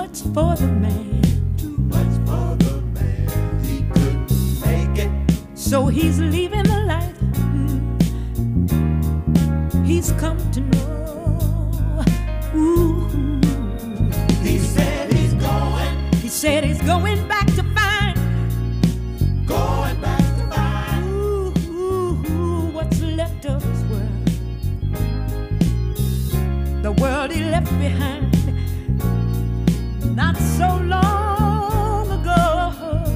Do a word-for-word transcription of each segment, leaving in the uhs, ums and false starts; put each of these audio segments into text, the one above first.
much for the man. Too much for the man. He couldn't make it. So he's leaving the life he's come to know. Ooh. He said he's going. He said he's going back to find. Going back to find. Ooh, ooh, ooh, what's left of his world. The world he left behind not so long ago.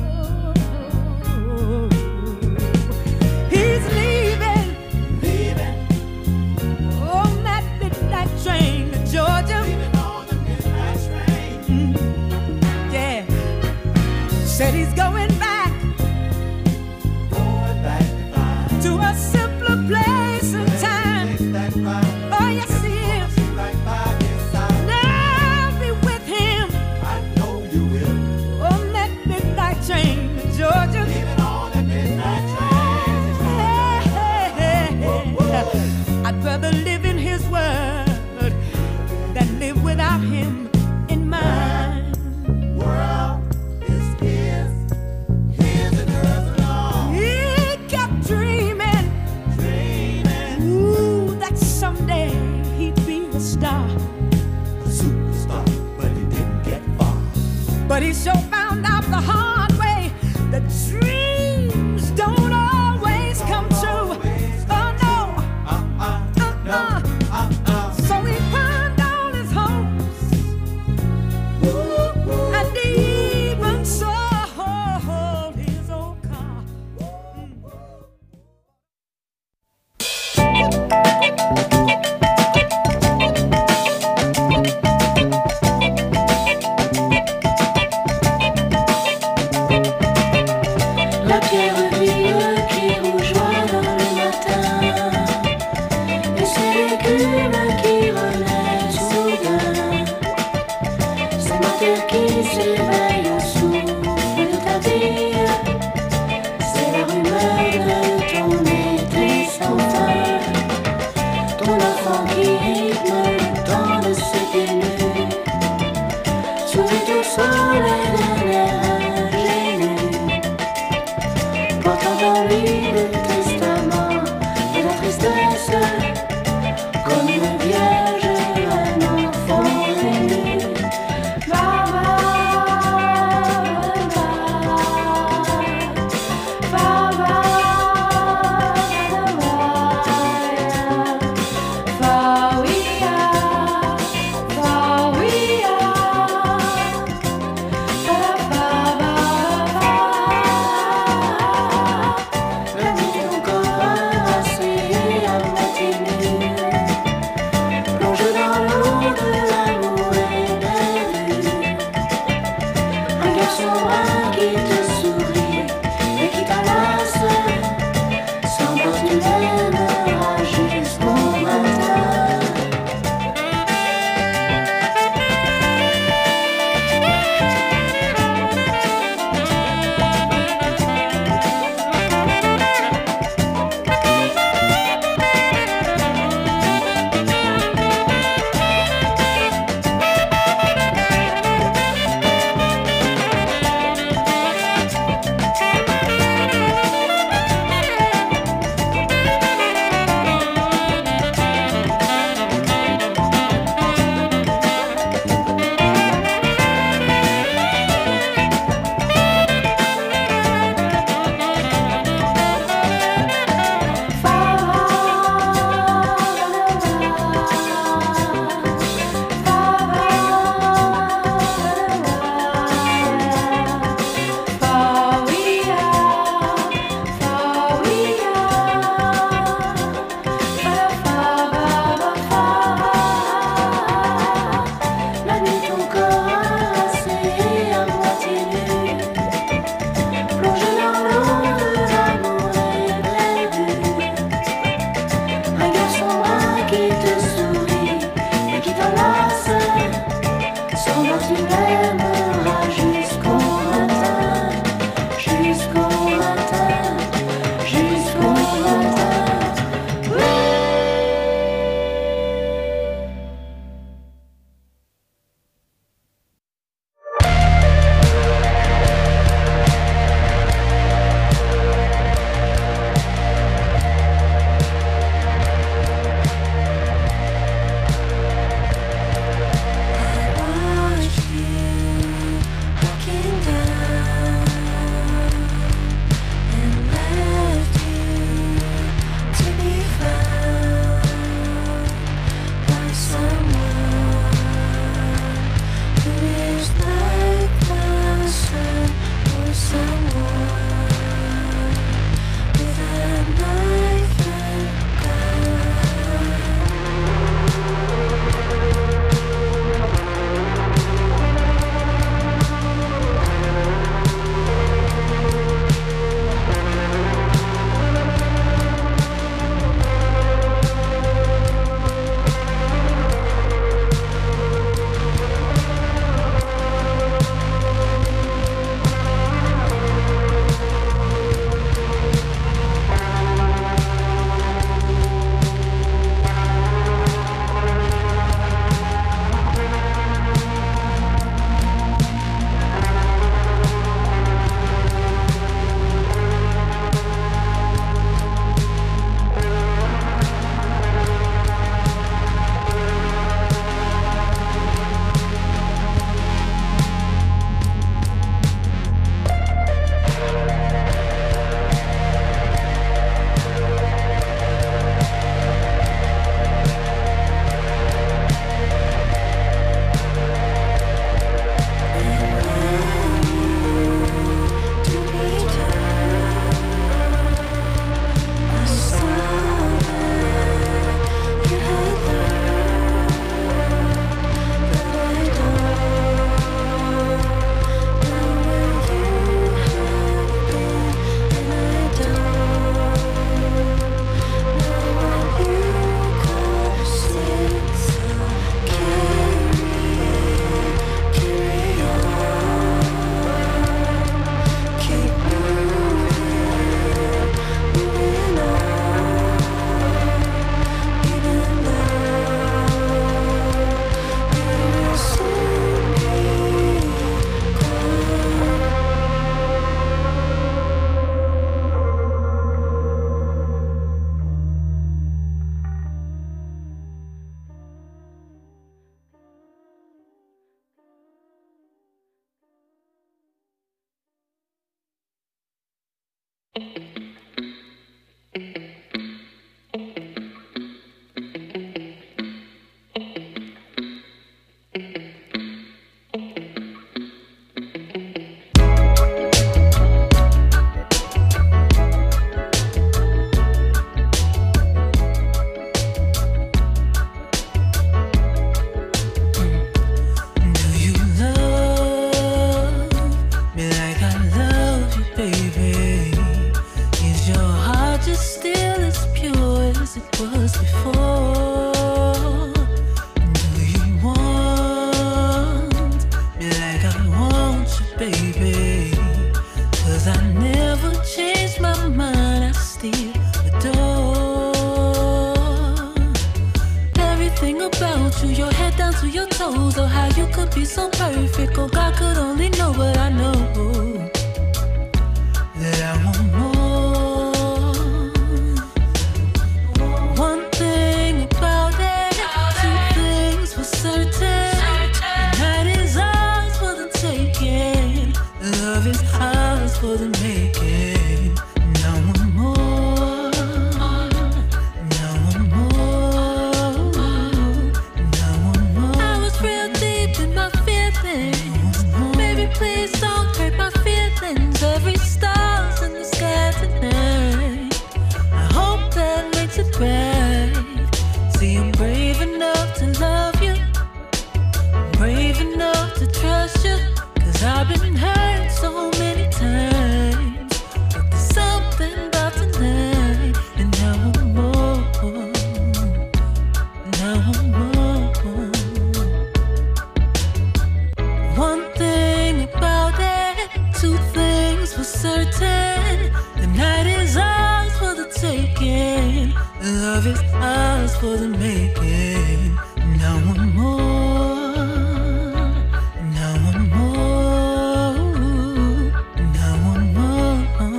He's leaving, Leaving. on that midnight train to Georgia. Leaving on the midnight train. Mm, yeah, said he's going back Going back to find. to a simpler place and time. Takes that ride. Oh yes, he is. Right by his side. Now be with him I know you will. on that midnight train to Georgia. Leaving on the midnight train. I'd rather live in his world than live without him in mine. World is his. His and hers alone. He kept dreaming, Dreaming. ooh, that someday he'd be a star. A superstar, but he didn't get far. But he sure found out the hard way that dreams don't always come true. Oh no, Uh-uh. No. uh-uh. Uh-uh. So he pawned all his hopes, and he even sold his old car. La pierre vive qui rougeoie dans le matin, et c'est l'écume qui renaît soudain. C'est ma terre qui s'éveille au souffle de ta vie. C'est la rumeur de ton été sans fin, ton enfant qui rythme le temps de ses nues. Souris tout soleil d'un air ingénu, portant en lui le testament de la tristesse, comme une vierge, un enfant ému. Baba, baba, la nuit encore harassée à moitié nue, plonge dans l'eau de l'amour éperdu. Un garçon brun qui te sourit et qui t'enlace, s'emporte une m'aimeras jusqu'au matin. La nuit ton corps harassé à moitié nu, plonge dans l'eau de l'amour éperdu. Un garçon brun qui te sourit et qui t'enlace, s'emporte une m'aimeras jusqu'au matin, jusqu'au matin, jusqu'au matin. be so perfect. Oh, God could only know, but I know that I want more. One thing about it, two things for certain. The night is ours for the taking. Love is ours for the making. Now one more. Now one more. Now one more. I was real deep in my feelings. Baby, please don't hurt my feelings. Every star's in the sky tonight. I hope that makes it right. See, I'm brave enough to love you. Brave enough to trust you. Cause I've been hurt so many times. But there's something about tonight. And now I'm more. Now I'm more. One thing about it, two things for certain. The night is ours for the taking. Love is ours for the making. Now one more. Now one more. Now one more.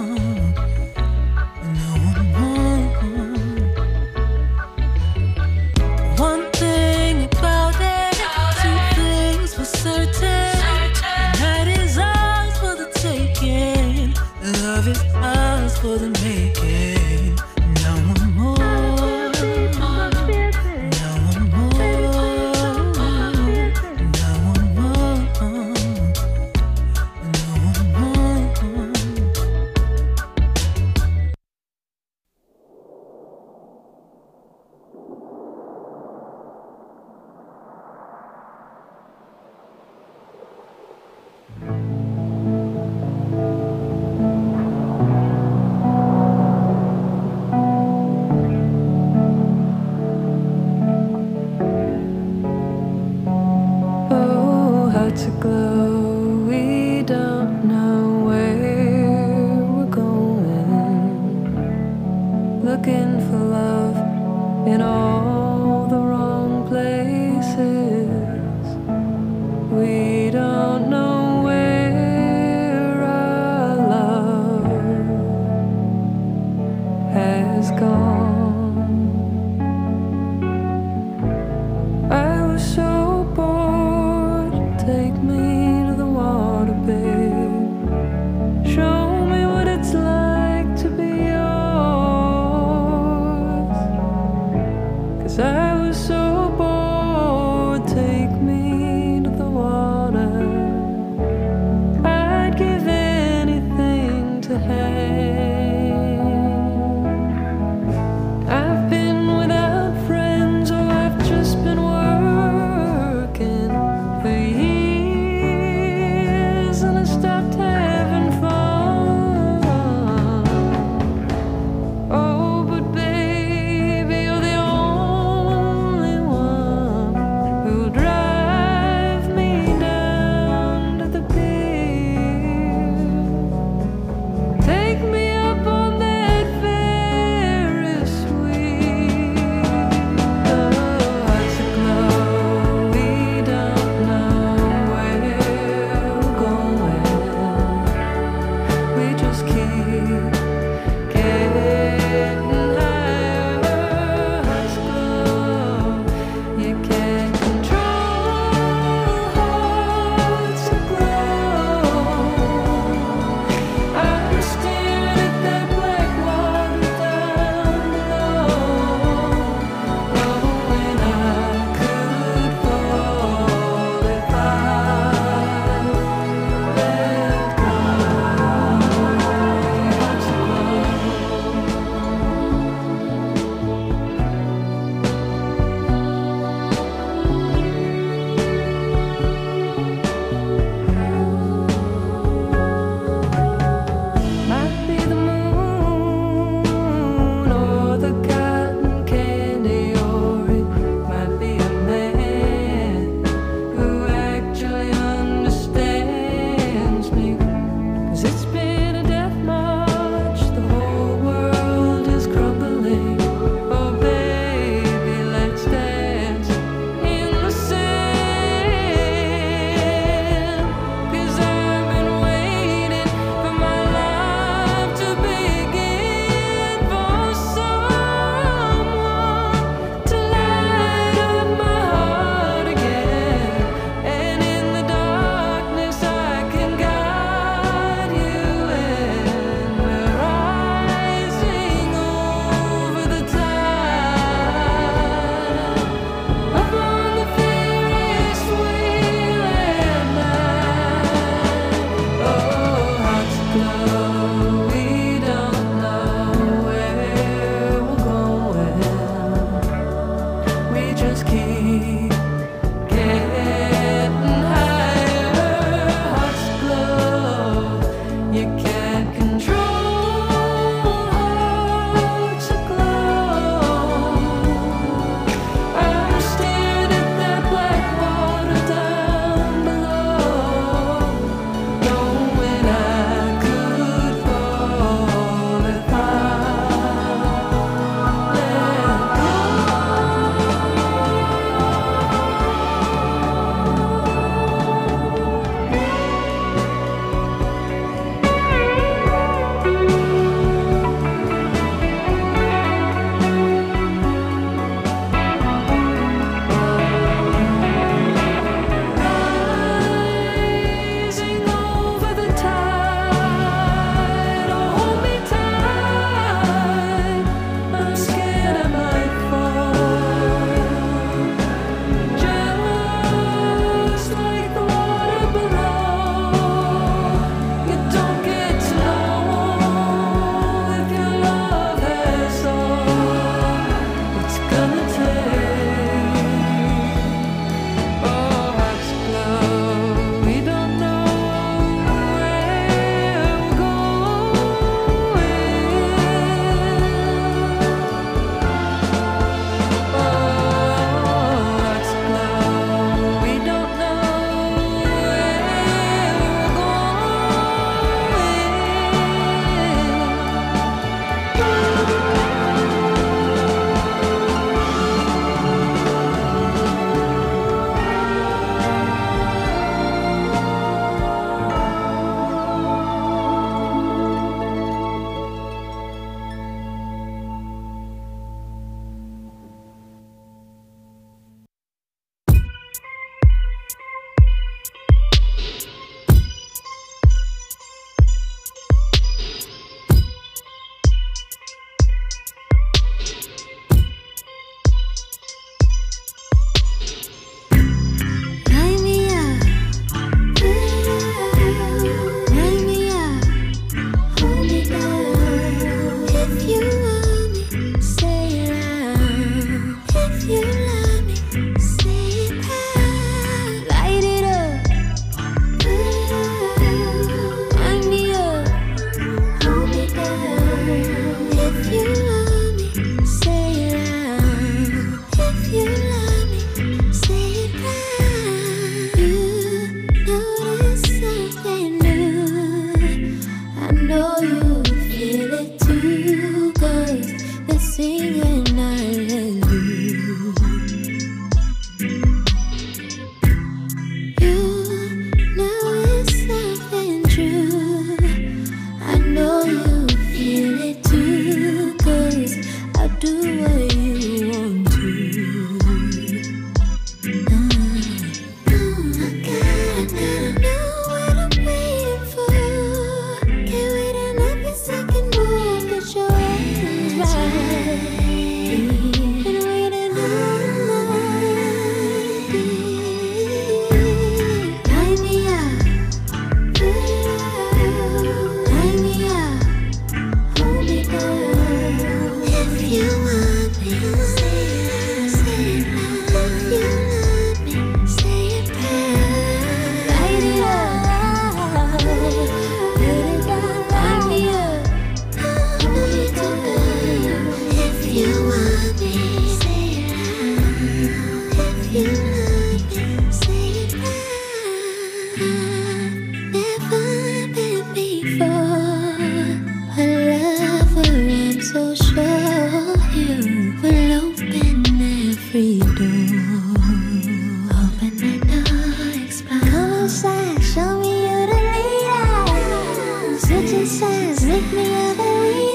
Now one more. One thing about it, two things for certain. The night is ours for the taking. Love is ours for the making. Now one more. Now one more. Now one more. Now one more. Oh, hearts aglow, we don't know where we're going. Looking for love in all the wrong places. We don't know where our love has gone. I was so bored. Take me to the water, babe. Show me what it's like to be yours. 'Cause I was so bored. Take me to the water. I'd give anything to hang. I've been without friends, or I've just been working for years, and I never been before. A lover, I'm so sure you will open every door. Open the door, explore. Come inside, show me you the leader. Switching sides, make me ever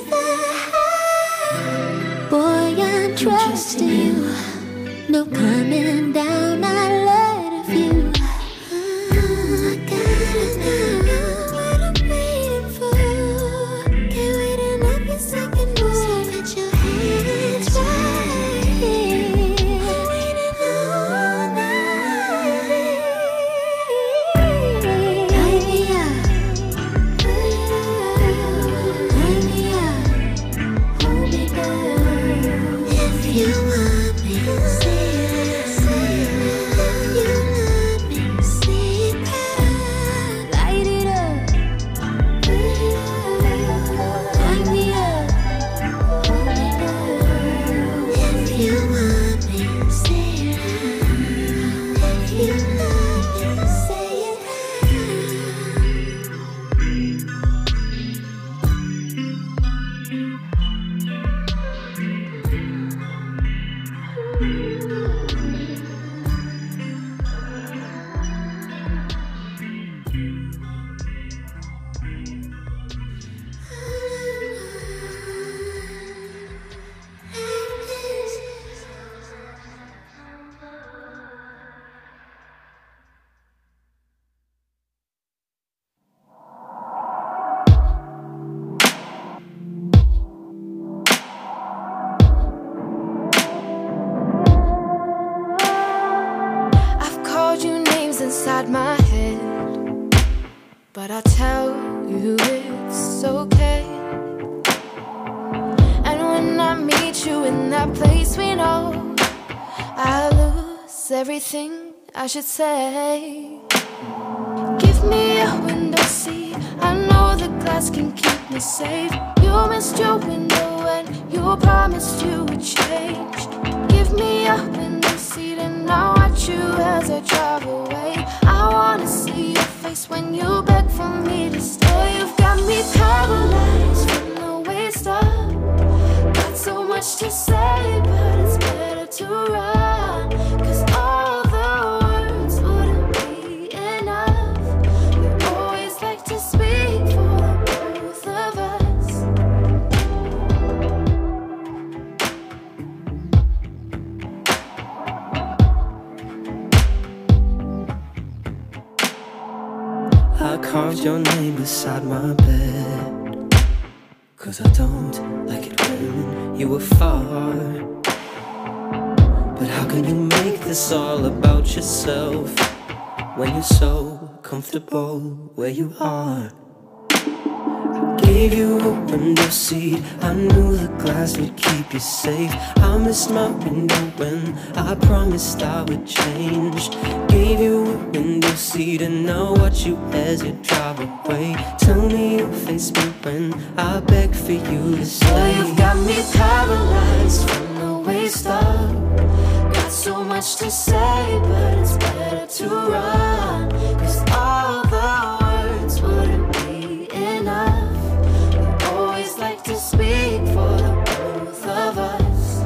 boy, I'm trusting you. No coming down, I let of you. I gotta know what I'm waiting for. Can't wait another second more. So put your hands right here. I'm waiting all night. Light me up, light me up, hold me down. If you want me, say it, say it. If you love me, say it proud. Light it up, light me up, hold me down. If you want me, say it out. If you love me, say it I've called you names inside my head, but I tell you it's okay. And when I meet you in that place we know, I lose everything I should say. Give me a window seat, I know the glass can keep me safe. You missed your window and you promised you would change. Give me a window seat and I'll watch you as I drive away. I wanna see your face when you beg for me to stay. You've got me paralyzed from the waist up. Got so much to say, but it's better to run. Cause all the words wouldn't be enough. We always like to speak for the both of us. I carved your name beside my bed, cause I don't like it when you were far. But how can you make this all about yourself when you're so comfortable where you are? Gave you a window seat, I knew the glass would keep you safe. I missed my window when I promised I would change. Gave you a window seat and now watch you as you drive away. Tell me you face me when I beg for you to stay. You've got me paralyzed from the waist up. Got so much to say, but it's better to run. Cause all the words wouldn't be enough. Like to speak for the both of us.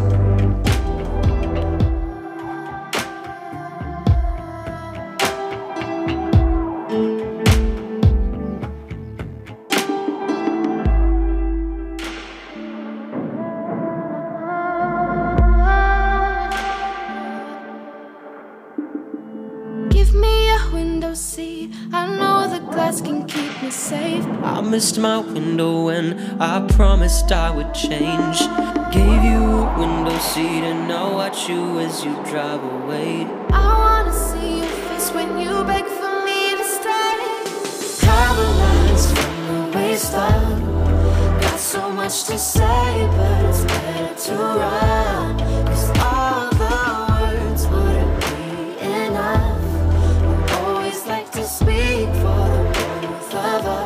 Give me a window seat, I know the glass can keep me safe. I missed my window when I promised I would change. Gave you a window seat and now watch you as you drive away. I wanna see your face when you beg for me to stay. Paralyzed from the waist up. Got so much to say, but it's better to run. Cause all the words wouldn't be enough. We always like to speak for the both of us.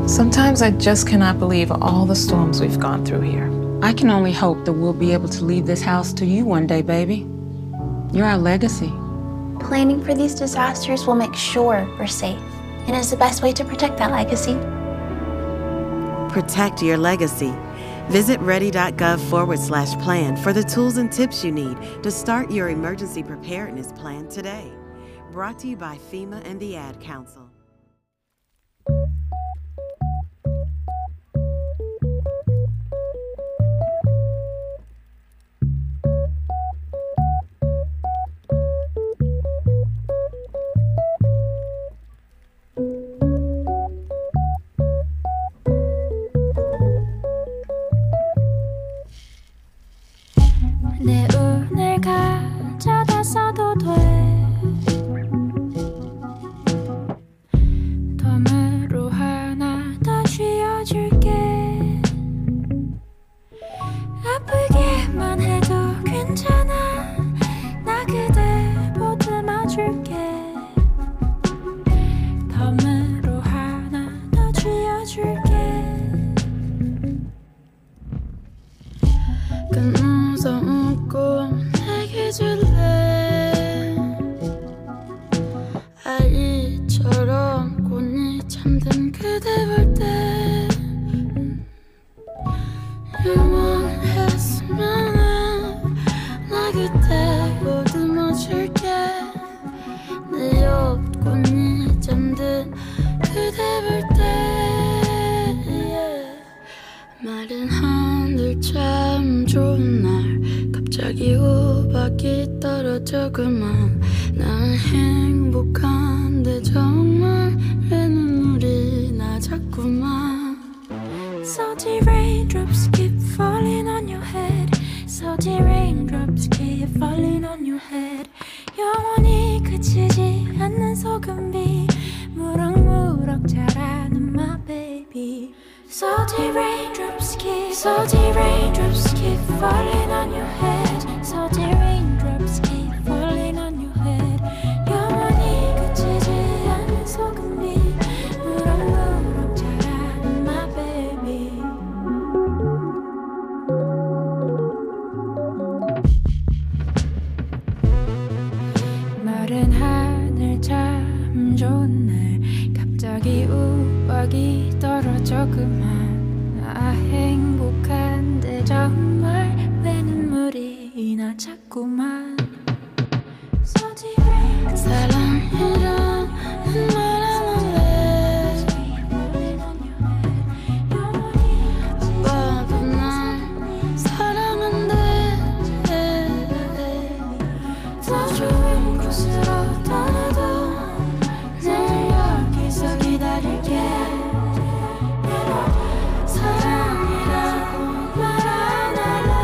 Sometimes I just cannot believe all the storms we've gone through here. I can only hope that we'll be able to leave this house to you one day, baby. You're our legacy. Planning for these disasters will make sure we're safe, and is the best way to protect that legacy. Protect your legacy. Visit ready.gov forward slash plan for the tools and tips you need to start your emergency preparedness plan today. Brought to you by FEMA and the Ad Council. 내 운을 가져다 써도 돼. 덤으로 하나 더 쥐어줄게. 아프기만 해도 괜찮아. 나 그대 보듬어줄게. 덤으로 하나 더 쥐어줄게. 무서운 꿈 내게 줄래. 아이처럼 곤히 잠든 그대 볼 때 영원했으면 나 그대 보듬어줄게. 내 옆 곤히 잠든 그대 볼 때 마른 하늘 참 좋은 날 갑자기 우박이 떨어져 그만. 난 행복한데 정말 왜 눈물이 나 자꾸만. Salty raindrops keep falling on your head. Salty raindrops keep falling on your head. 영원히 그치지 않는 소금비 무럭무럭 자라는 my baby. Salty raindrops keep, salty raindrops keep falling on your head. Salty raindrops keep falling on your head. 영원히 그치지 않는 소금이 무럭무럭 자라는 my baby. 마른 하늘 참 좋은 날 갑자기 우박이 떨어져 그만. 나 행복한데 정말 왜 눈물이 나 자꾸만. 사랑이란 말 안 할래. 아빠도 날 사랑한대. 더 좋은 곳으로 떠나도 늘 여기서 기다릴게. 사랑이라고 말 안 할래.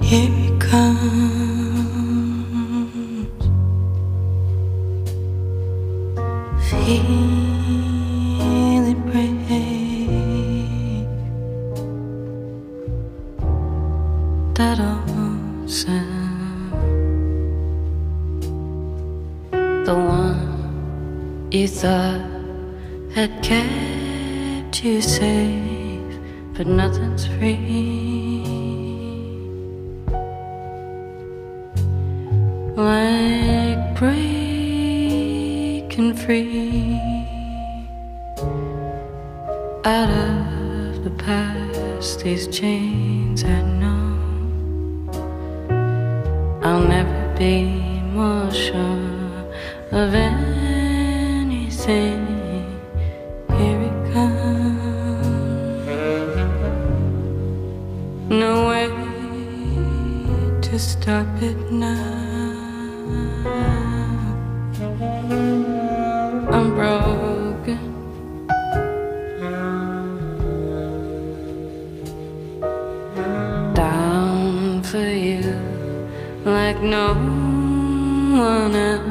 Here he comes. Feel it break. That old sound. The one you thought had kept you safe, but nothing's free. Like breaking free out of the past, these chains I know. I'll never be more sure of anything. Here it comes. No way to stop it now. I'm broken. Down for you like no one else.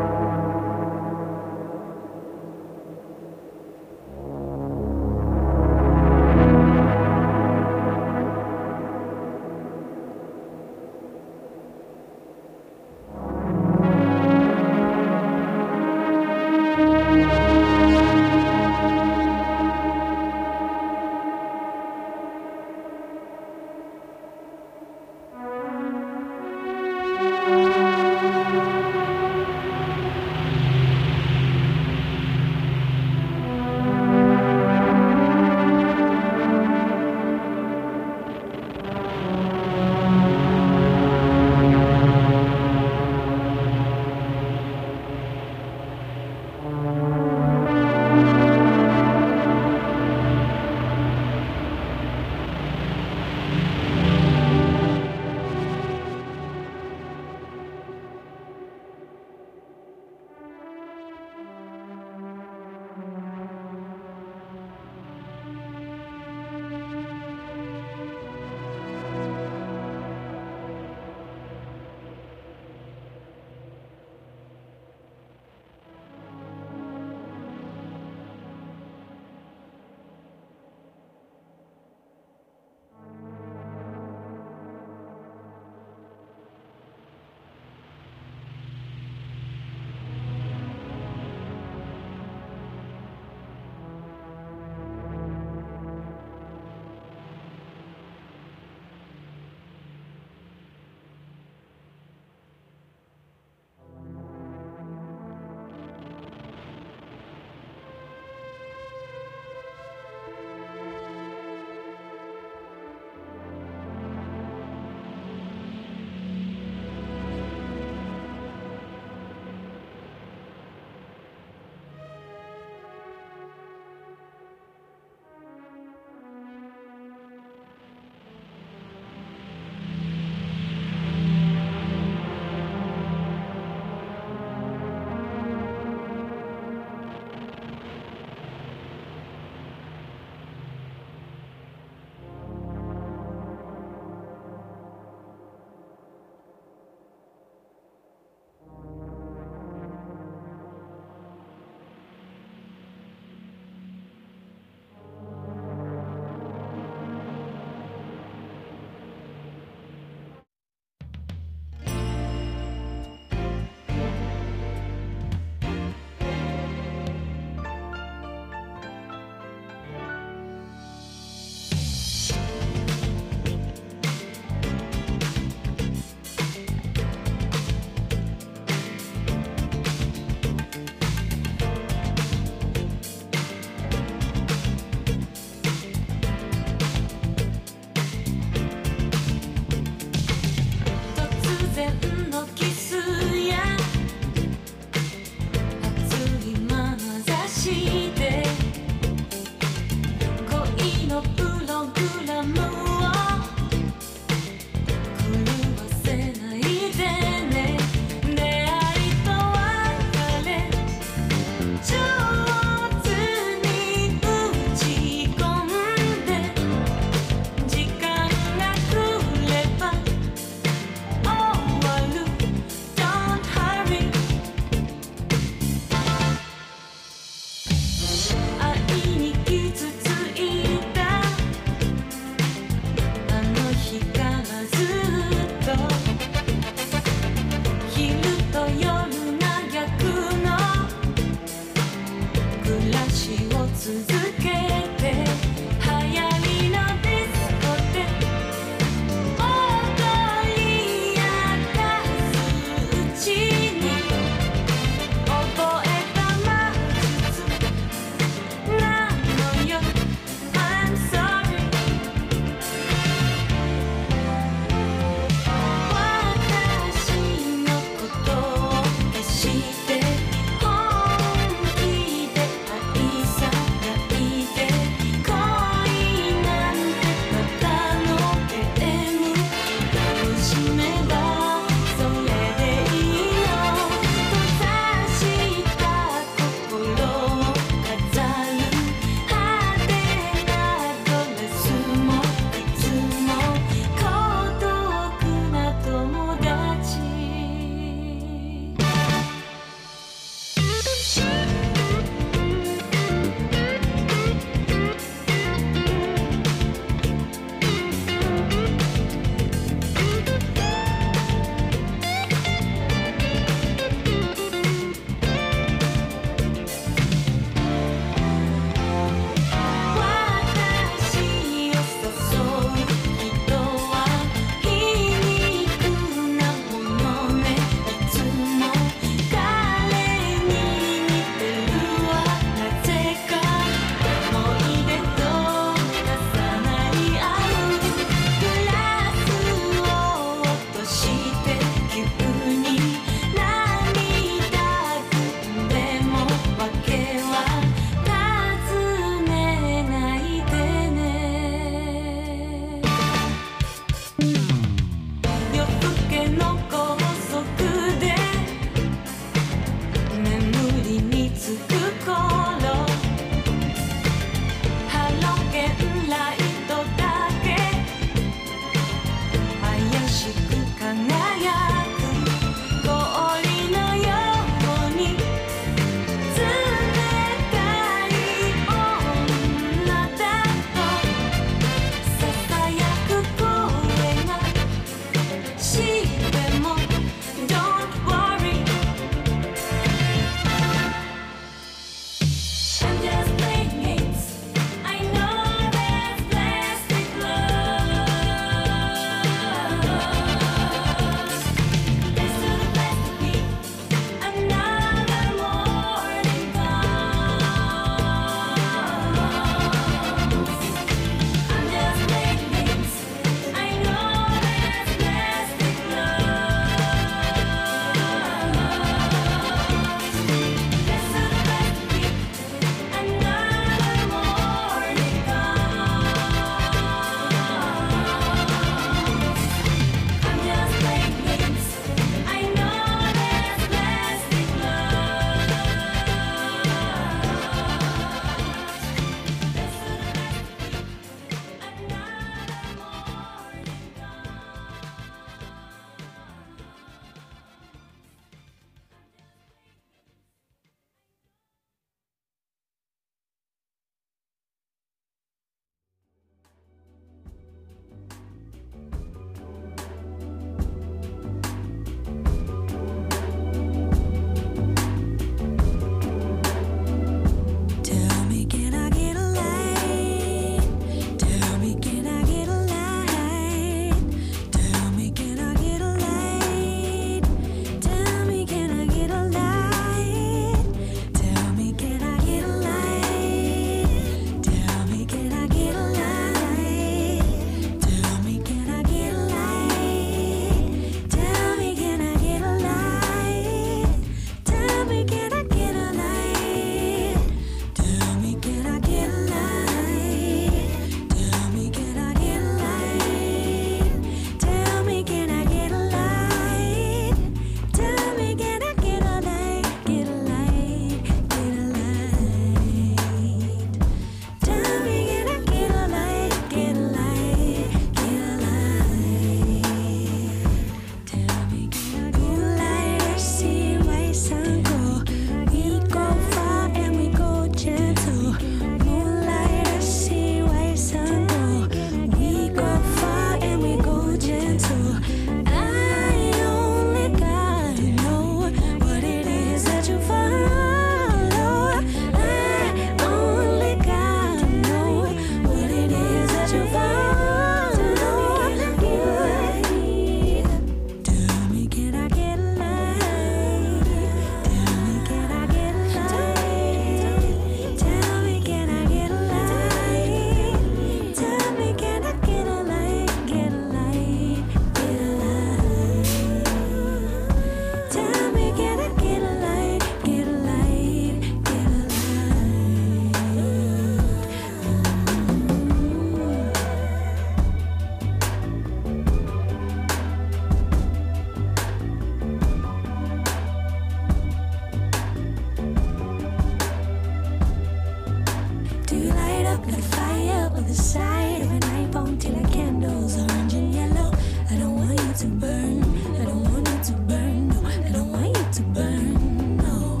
the side of an iPhone till the candles orange and yellow. I don't want you to burn. I don't want you to burn. No, I don't want you to burn. No.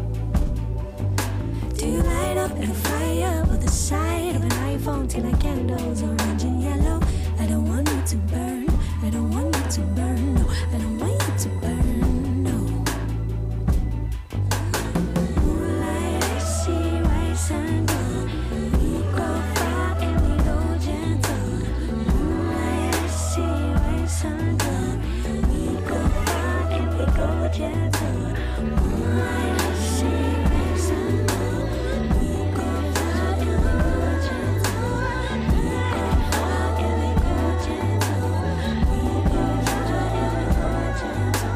Do you light up in a fire with the side of an iPhone till the candles orange and yellow? I don't want you to burn. I don't want you to burn. No, I don't want you to burn. No. Moonlight, I see rice and gold. We go far and we go gentle. Moonlight, I see rice and gold. We go far and we go gentle. Moonlight, I see rice and gold. We go far and we go gentle. We go far and we go gentle. We go far and we go gentle.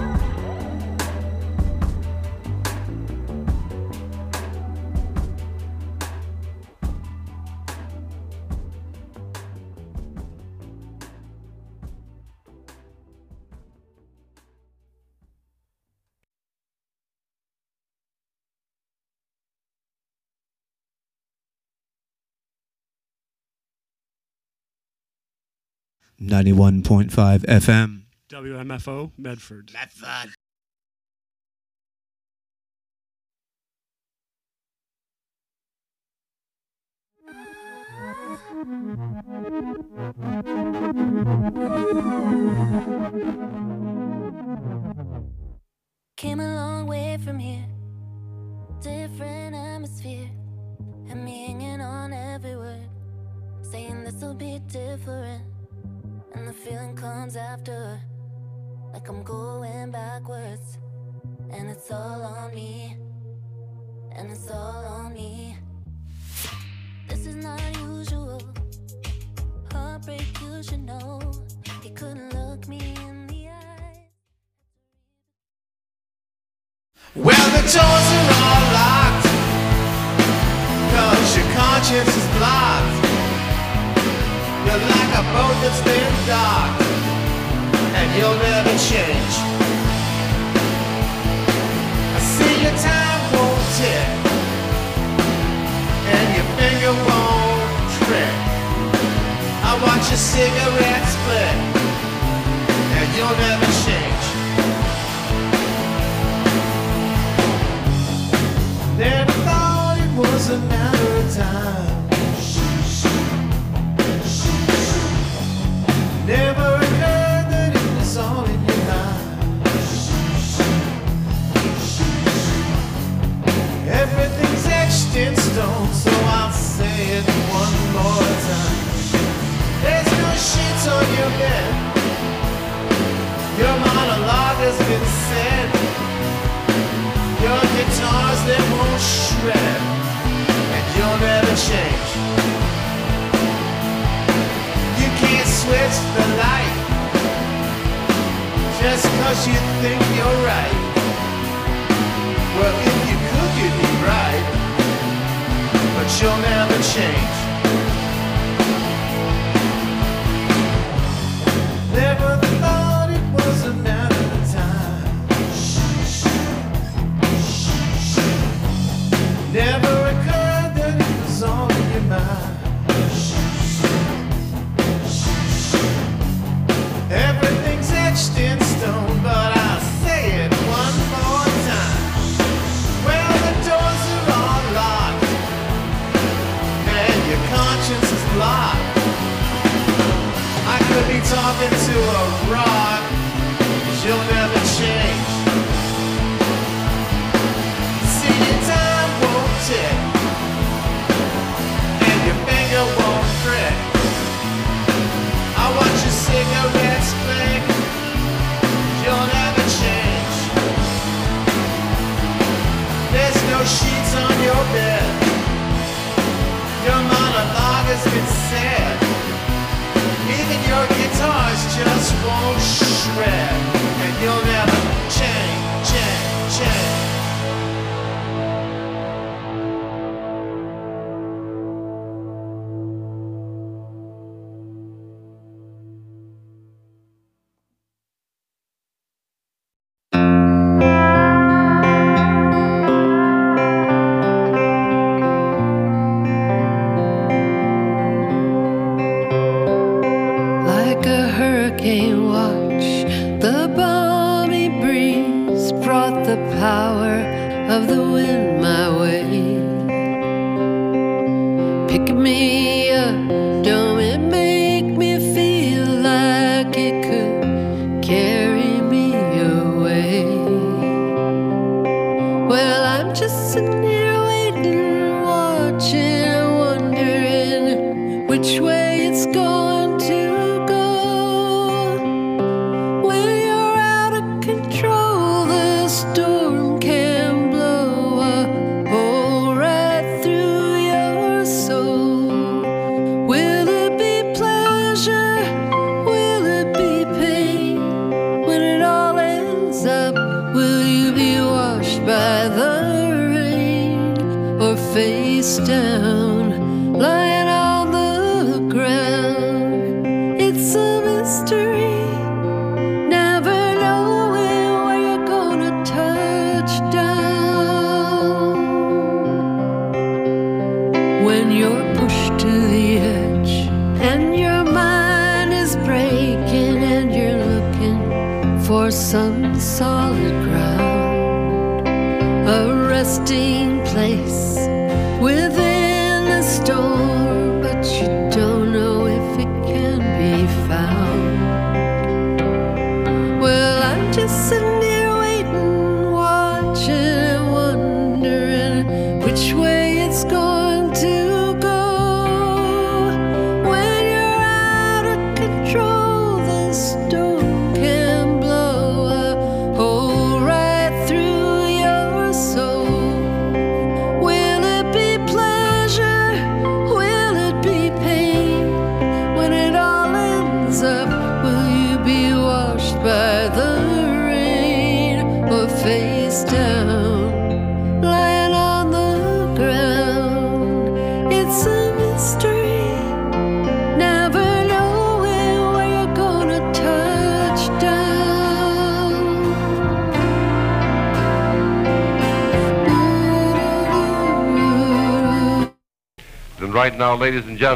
ninety-one point five F M. W M F O, Medford. Medford. Came a long way from here, different atmosphere, and me hanging on every word, saying this'll be different, and the feeling comes after, like I'm going backwards, and it's all on me, and it's all on me. This is not usual, heartbreak you should know, you couldn't look me in the eye. Well, the doors are all locked, cause your conscience is blocked. You're like a boat that's been docked, and you'll never change. I see your time won't tick, and your finger won't trick. I watch your cigarette split, and you'll never change. Never thought it was a matter of time. Never occurred that it was all in your mind. Everything's etched in stone, so I'll say it one more time. There's no sheets on your bed. Your monologue has been said. Your guitars, they won't shred, and you'll never change. You can't switch the light just cause you think you're right. Well, if you could, you'd be right, but you'll never change. Never thought it was a matter of time. Never occurred that it was all in your mind. Everything's etched in stone, but I'll say it one more time. Well, the doors are all locked, and your conscience is blocked. I could be talking to a rock, 'cause you'll never change. See, your time won't tick, and your finger won't prick. I watch your cigarettes click, you'll never change. There's no sheets on your bed. Your monologue has been said. Even your guitars just won't shred. hurricane watch. The balmy breeze brought the power of the wind my way. Pick me up, don't it make me feel like it could carry me away? Well, I'm just sitting here waiting, watching, wondering which way it's going to go. When you're out of control, the storm can blow a hole right through your soul. Will it be pleasure? Will it be pain? When it all ends up, will you be washed by the rain or face down, lying on the ground? It's a mystery, never knowing where you're gonna touch down. When you're pushed to the edge and your mind is breaking and you're looking for some solid ground, a resting place within a storm, but you don't know if it can be found. Well, I'm just sitting here waiting, watching, wondering which way it's going to go. When you're out of control, the storm can blow a hole right through your soul. Will it be pleasure? Will it be pain? When it all ends up, will you be washed by the rain or face down, lying on the ground? It's a mystery, never knowing where you're gonna touch down. And right now, ladies and gentlemen,